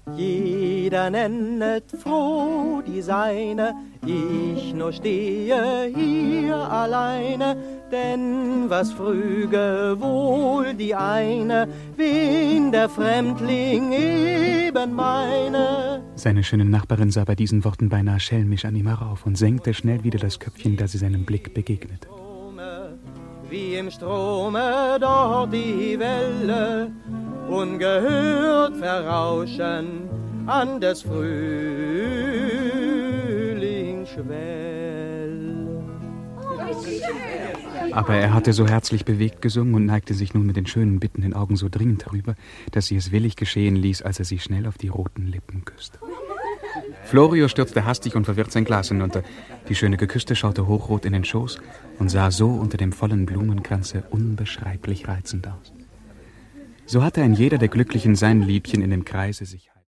Jeder nennet froh die seine, ich nur stehe hier alleine. Denn was früge wohl die eine, wen der Fremdling eben meine. Seine schöne Nachbarin sah bei diesen Worten beinahe schelmisch an ihm herauf und senkte schnell wieder das Köpfchen, da sie seinem Blick begegnete. Wie im Strome dort die Welle, ungehört verrauschen an des Frühlings Schwell. Aber er hatte so herzlich bewegt gesungen und neigte sich nun mit den schönen bittenden Augen so dringend herüber, dass sie es willig geschehen ließ, als er sie schnell auf die roten Lippen küsste. Florio stürzte hastig und verwirrt sein Glas hinunter. Die schöne Geküsste schaute hochrot in den Schoß und sah so unter dem vollen Blumenkranze unbeschreiblich reizend aus. So hatte ein jeder der Glücklichen sein Liebchen in dem Kreise sich